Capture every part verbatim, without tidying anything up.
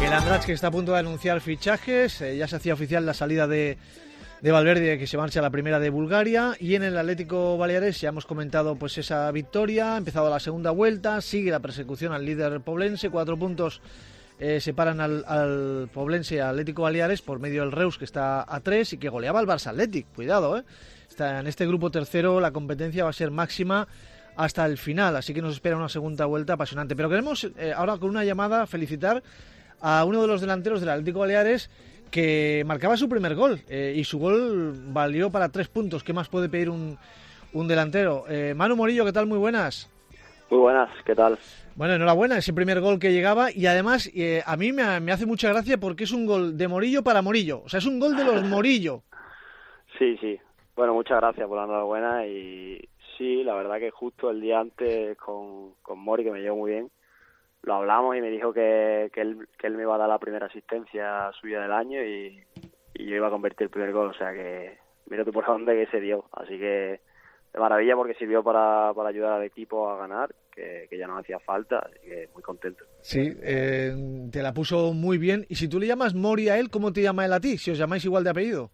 El Andratx, que está a punto de anunciar fichajes, eh, ya se hacía oficial la salida de, de Valverde, que se marcha a la primera de Bulgaria, y en el Atlético Baleares ya hemos comentado pues esa victoria, ha empezado la segunda vuelta, sigue la persecución al líder poblense, cuatro puntos eh, separan al, al poblense a Atlético Baleares por medio del Reus, que está a tres y que goleaba al Barça Athletic, cuidado, eh. Está en este grupo tercero, la competencia va a ser máxima hasta el final, así que nos espera una segunda vuelta apasionante. Pero queremos eh, ahora con una llamada felicitar a uno de los delanteros del Atlético Baleares que marcaba su primer gol eh, y su gol valió para tres puntos. ¿Qué más puede pedir un, un delantero? Eh, Manu Morillo, ¿qué tal? Muy buenas. Muy buenas, ¿qué tal? Bueno, enhorabuena, ese primer gol que llegaba y además eh, a mí me, me hace mucha gracia porque es un gol de Morillo para Morillo, o sea, es un gol de los Morillo. Sí, sí, bueno, muchas gracias por la enhorabuena y sí, la verdad que justo el día antes con, con Mori, que me llevo muy bien, lo hablamos y me dijo que, que, él, que él me iba a dar la primera asistencia suya del año y, y yo iba a convertir el primer gol, o sea que mira tú por dónde que se dio, así que de maravilla porque sirvió para, para ayudar al equipo a ganar, que, que ya nos hacía falta, así que muy contento. Sí, eh, te la puso muy bien, y si tú le llamas Mori a él, ¿cómo te llama él a ti? Si os llamáis igual de apellido.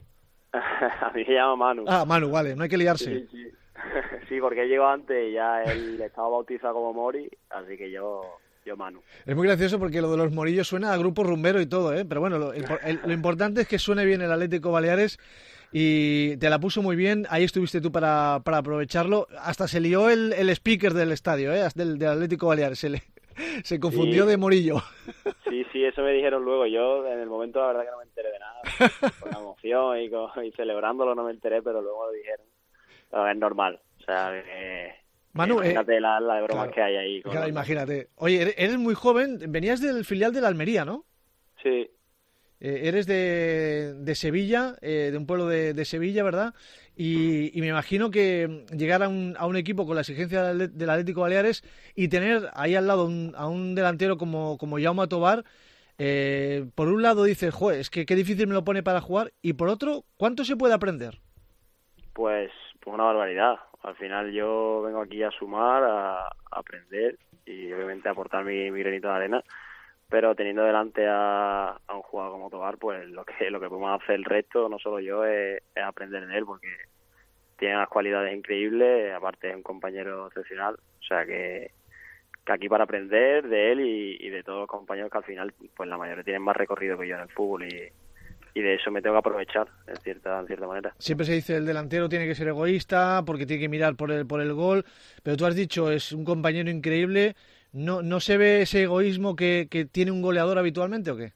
A mí se llama Manu. Ah, Manu, vale, no hay que liarse. Sí, sí. Sí, porque él llegó antes y ya él estaba bautizado como Mori, así que yo... Yo, Manu. Es muy gracioso porque lo de los Morillos suena a grupo rumbero y todo, ¿eh? Pero bueno, lo, el, lo importante es que suene bien el Atlético Baleares y te la puso muy bien. Ahí estuviste tú para, para aprovecharlo. Hasta se lió el, el speaker del estadio, ¿eh? Del, del Atlético Baleares. Se, le, se confundió sí. de Morillo. Sí, sí, eso me dijeron luego. Yo en el momento la verdad que no me enteré de nada. Con la emoción y, con, y celebrándolo no me enteré, pero luego lo dijeron. Pero es normal. O sea, eh, Manu, imagínate eh, la, la de bromas claro, que hay ahí. Claro, imagínate. Oye, eres muy joven, venías del filial de la Almería, ¿no? Sí. Eh, eres de, de Sevilla, eh, de un pueblo de, de Sevilla, ¿verdad? Y, y me imagino que llegar a un, a un equipo con la exigencia del, del Atlético Baleares y tener ahí al lado un, a un delantero como, como Jaume Tobar, eh, por un lado dices, joder, es que qué difícil me lo pone para jugar, y por otro, ¿cuánto se puede aprender? Pues, pues una barbaridad. Al final yo vengo aquí a sumar, a, a aprender y obviamente a aportar mi, mi granito de arena, pero teniendo delante a, a un jugador como Tobar, pues lo que lo que podemos hacer el resto, no solo yo, es, es aprender de él, porque tiene unas cualidades increíbles, aparte es un compañero excepcional, o sea que, que aquí para aprender de él y, y de todos los compañeros que al final, pues la mayoría tienen más recorrido que yo en el fútbol y y de eso me tengo que aprovechar en cierta en cierta manera. Siempre se dice el delantero tiene que ser egoísta porque tiene que mirar por el por el gol, pero tú has dicho es un compañero increíble. ¿No no se ve ese egoísmo que, que tiene un goleador habitualmente o qué?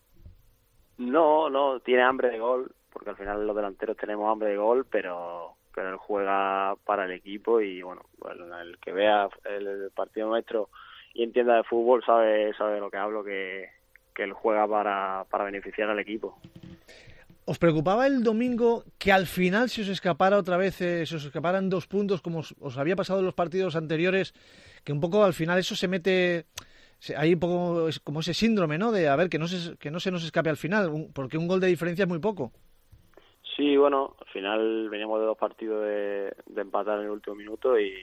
No, no, tiene hambre de gol, porque al final los delanteros tenemos hambre de gol, pero pero él juega para el equipo y bueno, bueno el que vea el partido nuestro y entienda de fútbol sabe sabe de lo que hablo, que, que él juega para, para beneficiar al equipo. ¿Os preocupaba el domingo que al final se os escapara otra vez, eh, se os escaparan dos puntos como os, os había pasado en los partidos anteriores, que un poco al final eso se mete, se, hay un poco como ese síndrome, ¿no? De a ver, que no se, que no se nos escape al final, un, porque un gol de diferencia es muy poco. Sí, bueno, al final veníamos de dos partidos de, de empatar en el último minuto y,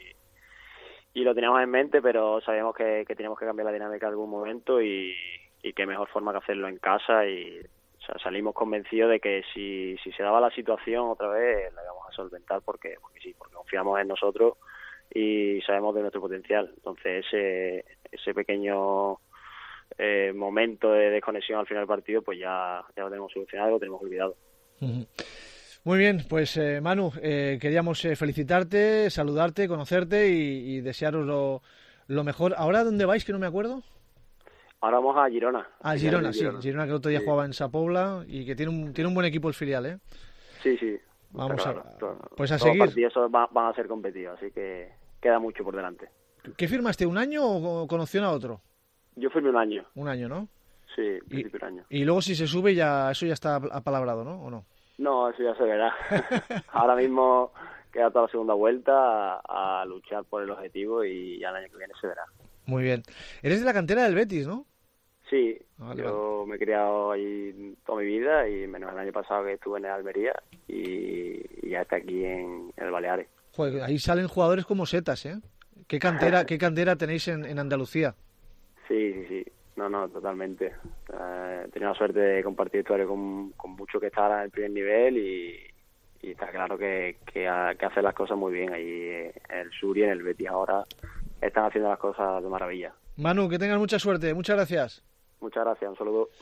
y lo teníamos en mente, pero sabíamos que, que teníamos que cambiar la dinámica en algún momento y, y qué mejor forma que hacerlo en casa y... O sea, salimos convencidos de que si, si se daba la situación otra vez la íbamos a solventar porque, porque sí, porque confiamos en nosotros y sabemos de nuestro potencial. Entonces ese ese pequeño eh, momento de desconexión al final del partido pues ya, ya lo tenemos solucionado, lo tenemos olvidado. Muy bien, pues eh, Manu, eh, queríamos eh, felicitarte, saludarte, conocerte y, y desearos lo, lo mejor. ¿Ahora dónde vais, que no me acuerdo? Ahora vamos a Girona. Ah, Girona, sí. Girona, Girona, que el otro día sí. jugaba en Sa Pobla y que tiene un tiene un buen equipo el filial, ¿eh? Sí, sí. Vamos claro, a... todo, Pues a todos seguir. los partidos van, van a ser competidos, así que queda mucho por delante. ¿Qué firmaste, un año o con opción a otro? Yo firmé un año. Un año, ¿no? Sí, y, principio de año. Y luego si se sube ya eso ya está apalabrado, ¿no? ¿O no? No, eso ya se verá. Ahora mismo queda toda la segunda vuelta a, a luchar por el objetivo y ya el año que viene se verá. Muy bien. Eres de la cantera del Betis, ¿no? Sí, vale, yo vale. me he criado ahí toda mi vida y menos el año pasado que estuve en el Almería y, y ya está aquí en, en el Baleares. Joder, ahí salen jugadores como setas, ¿eh? ¿Qué cantera, qué cantera tenéis en, en Andalucía? Sí, sí, sí. no, no, totalmente. Eh, he tenido la suerte de compartir historia con, con muchos que están en el primer nivel y, y está claro que, que, que hacen las cosas muy bien. Ahí en el Sur y en el Betis ahora están haciendo las cosas de maravilla. Manu, que tengas mucha suerte. Muchas gracias. Muchas gracias, un saludo.